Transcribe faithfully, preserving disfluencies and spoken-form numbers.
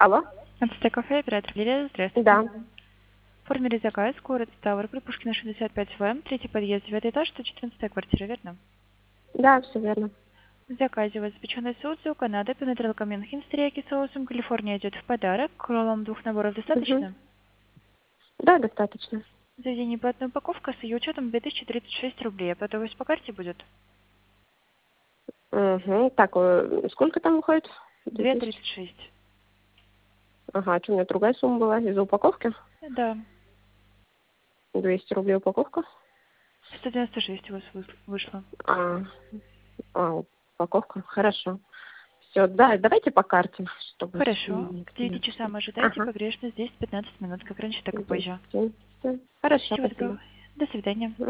Алло? Ансте кафе, оператор Лилия, здравствуйте. Да. Оформили заказ, город Ставрополь, Пушкина шестьдесят пять В, третий подъезд, девятый этаж, сто четырнадцатая квартира, верно? Да, все верно. В заказе у вас запеченный соус, Канада, пенетрелка Мюнхен с терияки соусом, Калифорния идет в подарок. Вам двух наборов Угу. достаточно? Да, достаточно. Заведение платная упаковка с ее учетом две тысячи тридцать шесть рублей. Оплата по карте будет? Угу. Так, э, сколько там выходит? Две две тысячи? тридцать шесть. Ага, а что у меня другая сумма была из-за упаковки? Да. двести рублей упаковка? сто девяносто шесть у вас вы- вышло. А, а, упаковка. Хорошо. Все, да, давайте по карте, чтобы Хорошо. не К девяти эксперимент. часам ожидайте, Ага. погрешность десять пятнадцать минут, как раньше, так и позже. Всё. Хорошо, Счастливо, спасибо. доброго. До свидания.